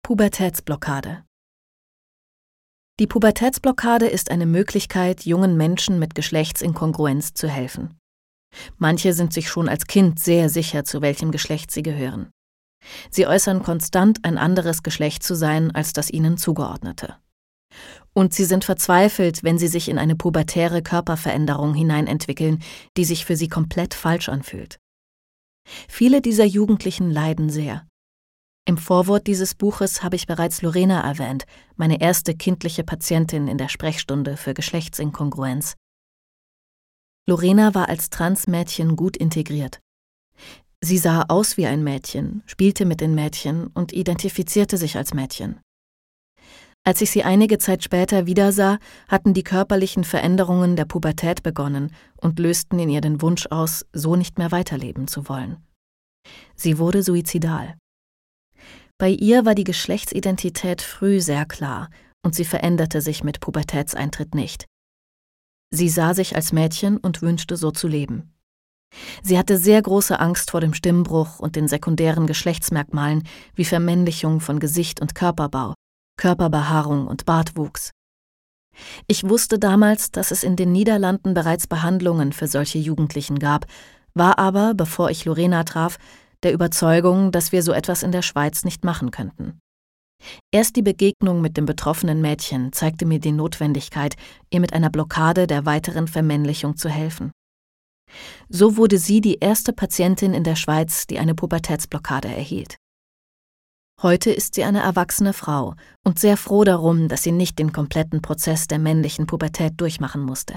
Pubertätsblockade. Die Pubertätsblockade ist eine Möglichkeit, jungen Menschen mit Geschlechtsinkongruenz zu helfen. Manche sind sich schon als Kind sehr sicher, zu welchem Geschlecht sie gehören. Sie äußern konstant, ein anderes Geschlecht zu sein als das ihnen zugeordnete. Und sie sind verzweifelt, wenn sie sich in eine pubertäre Körperveränderung hineinentwickeln, die sich für sie komplett falsch anfühlt. Viele dieser Jugendlichen leiden sehr. Im Vorwort dieses Buches habe ich bereits Lorena erwähnt, meine erste kindliche Patientin in der Sprechstunde für Geschlechtsinkongruenz. Lorena war als Transmädchen gut integriert. Sie sah aus wie ein Mädchen, spielte mit den Mädchen und identifizierte sich als Mädchen. Als ich sie einige Zeit später wiedersah, hatten die körperlichen Veränderungen der Pubertät begonnen und lösten in ihr den Wunsch aus, so nicht mehr weiterleben zu wollen. Sie wurde suizidal. Bei ihr war die Geschlechtsidentität früh sehr klar und sie veränderte sich mit Pubertätseintritt nicht. Sie sah sich als Mädchen und wünschte, so zu leben. Sie hatte sehr große Angst vor dem Stimmbruch und den sekundären Geschlechtsmerkmalen wie Vermännlichung von Gesicht und Körperbau, Körperbehaarung und Bartwuchs. Ich wusste damals, dass es in den Niederlanden bereits Behandlungen für solche Jugendlichen gab, war aber, bevor ich Lorena traf, der Überzeugung, dass wir so etwas in der Schweiz nicht machen könnten. Erst die Begegnung mit dem betroffenen Mädchen zeigte mir die Notwendigkeit, ihr mit einer Blockade der weiteren Vermännlichung zu helfen. So wurde sie die erste Patientin in der Schweiz, die eine Pubertätsblockade erhielt. Heute ist sie eine erwachsene Frau und sehr froh darum, dass sie nicht den kompletten Prozess der männlichen Pubertät durchmachen musste.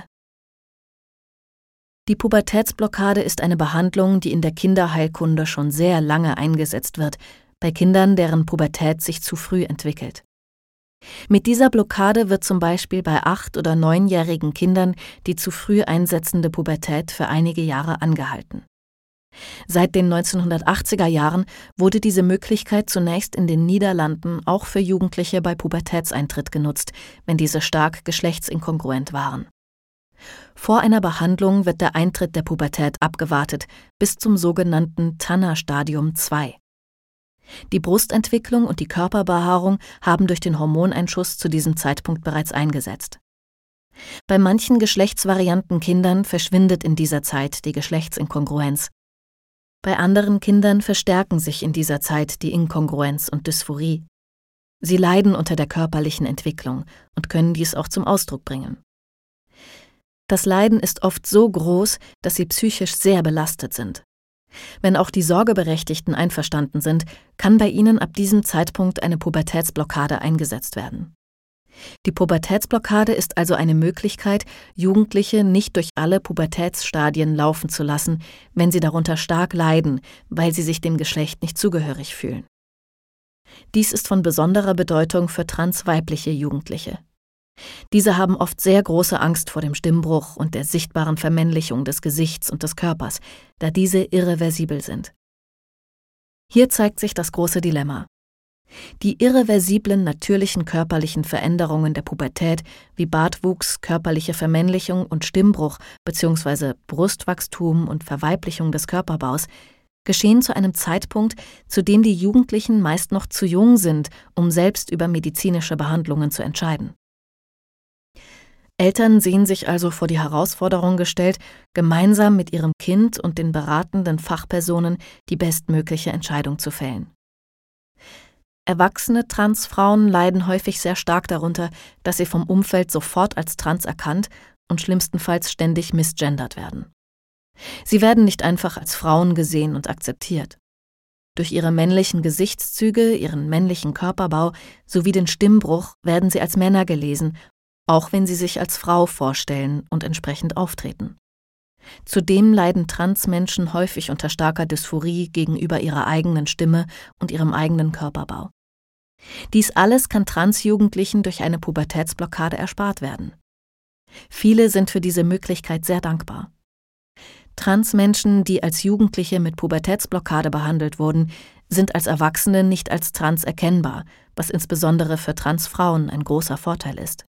Die Pubertätsblockade ist eine Behandlung, die in der Kinderheilkunde schon sehr lange eingesetzt wird, bei Kindern, deren Pubertät sich zu früh entwickelt. Mit dieser Blockade wird zum Beispiel bei 8- oder 9-jährigen Kindern die zu früh einsetzende Pubertät für einige Jahre angehalten. Seit den 1980er Jahren wurde diese Möglichkeit zunächst in den Niederlanden auch für Jugendliche bei Pubertätseintritt genutzt, wenn diese stark geschlechtsinkongruent waren. Vor einer Behandlung wird der Eintritt der Pubertät abgewartet, bis zum sogenannten Tanner-Stadium 2. Die Brustentwicklung und die Körperbehaarung haben durch den Hormoneinschuss zu diesem Zeitpunkt bereits eingesetzt. Bei manchen geschlechtsvarianten Kindern verschwindet in dieser Zeit die Geschlechtsinkongruenz. Bei anderen Kindern verstärken sich in dieser Zeit die Inkongruenz und Dysphorie. Sie leiden unter der körperlichen Entwicklung und können dies auch zum Ausdruck bringen. Das Leiden ist oft so groß, dass sie psychisch sehr belastet sind. Wenn auch die Sorgeberechtigten einverstanden sind, kann bei ihnen ab diesem Zeitpunkt eine Pubertätsblockade eingesetzt werden. Die Pubertätsblockade ist also eine Möglichkeit, Jugendliche nicht durch alle Pubertätsstadien laufen zu lassen, wenn sie darunter stark leiden, weil sie sich dem Geschlecht nicht zugehörig fühlen. Dies ist von besonderer Bedeutung für transweibliche Jugendliche. Diese haben oft sehr große Angst vor dem Stimmbruch und der sichtbaren Vermännlichung des Gesichts und des Körpers, da diese irreversibel sind. Hier zeigt sich das große Dilemma. Die irreversiblen natürlichen körperlichen Veränderungen der Pubertät wie Bartwuchs, körperliche Vermännlichung und Stimmbruch bzw. Brustwachstum und Verweiblichung des Körperbaus geschehen zu einem Zeitpunkt, zu dem die Jugendlichen meist noch zu jung sind, um selbst über medizinische Behandlungen zu entscheiden. Eltern sehen sich also vor die Herausforderung gestellt, gemeinsam mit ihrem Kind und den beratenden Fachpersonen die bestmögliche Entscheidung zu fällen. Erwachsene Transfrauen leiden häufig sehr stark darunter, dass sie vom Umfeld sofort als trans erkannt und schlimmstenfalls ständig misgendert werden. Sie werden nicht einfach als Frauen gesehen und akzeptiert. Durch ihre männlichen Gesichtszüge, ihren männlichen Körperbau sowie den Stimmbruch werden sie als Männer gelesen, auch wenn sie sich als Frau vorstellen und entsprechend auftreten. Zudem leiden Transmenschen häufig unter starker Dysphorie gegenüber ihrer eigenen Stimme und ihrem eigenen Körperbau. Dies alles kann Transjugendlichen durch eine Pubertätsblockade erspart werden. Viele sind für diese Möglichkeit sehr dankbar. Transmenschen, die als Jugendliche mit Pubertätsblockade behandelt wurden, sind als Erwachsene nicht als trans erkennbar, was insbesondere für Transfrauen ein großer Vorteil ist.